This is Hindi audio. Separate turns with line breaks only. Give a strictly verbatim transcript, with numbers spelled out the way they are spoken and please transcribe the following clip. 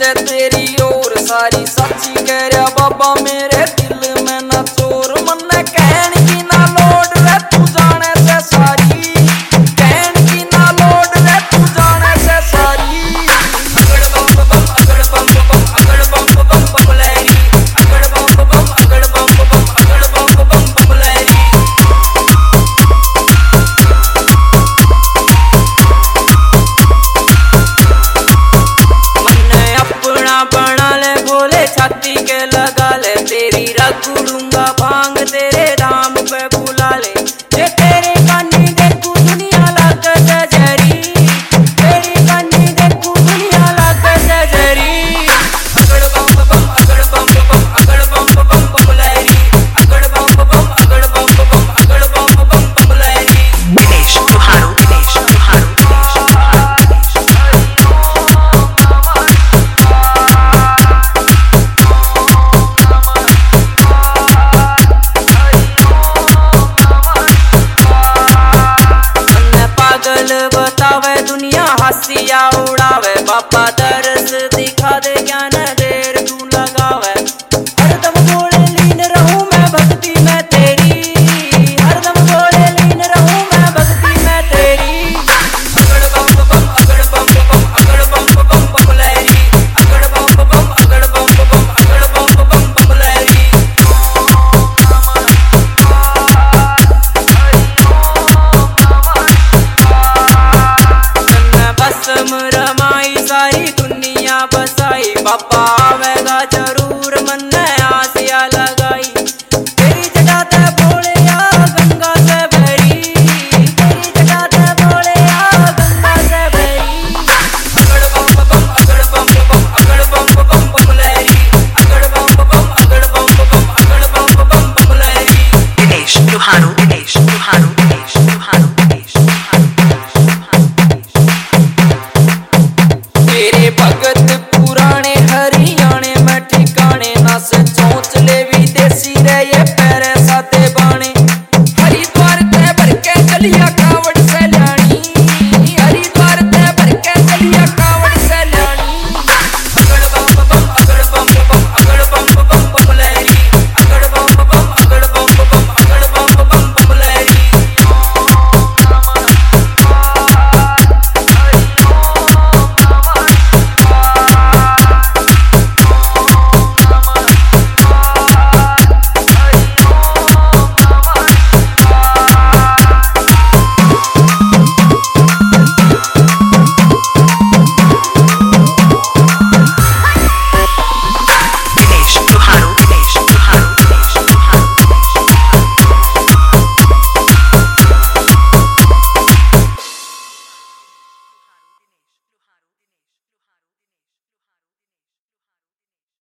से तेरी और सारी सच्ची कह रहा बाबा मेरे दिल में न चोर मन कहन की ना लोड रे तू जाने से सारी कहन की ना लोड रे तू जाने से सारी अगड़ बम बम अगड़ बम बम अगड़ बम बम बम लहरी अगड़ बम बम अगड़ बम बम अगड़ बम बम बम लहरी मन अपना बना ले बोले छाती के लगा ले तेरी रगड़ूंगा भांग तेरे राम पे बुला ले ये तेरे कानी देखू दुनिया लग जरी तेरी कानी देखू दुनिया लग जरी अगड़ बम बम अगड़ बम बम अगड़ बम बम बम लहरी अगड़ बम बम अगड़ बम बम अगड़ बम बम बम लहरी
दिनेश लोहारू दिनेश लोहारू
पागल बतावे दुनिया हंसिया उड़ावे बापा दरस दिखा दे ज्ञान देर तू लगावे हरदम बोले लीन रहूं मैं भक्ति में तेरी हरदम बोले लीन रहूं मैं भक्ति में तेरी अगड़ बम बम अगड़ बम बम अगड़ बम बम बम लहरी अगड़ बम बम अगड़ बम बम अगड़ बम बम बम लहरी बसम रमाई सारी दुनिया बसाई बाबा आवेगा जरूर मन में आसिया लगाई तेरी जटा ते बोले या गंगा से भरी तेरी जटा ते बोले या गंगा से भरी अगड़ बम बम अगड़ बम बम अगड़ बम बम बम लहरी अगड़ बम बम अगड़ बम बम अगड़ बम बम बम लहरी
दिनेश लोहारू दिनेश लोहारू दिनेश लोहारू दिनेश
तेरे भगत पुराने हरियाणे में ठिकाने ना से चोंच ले विदेशी रे ये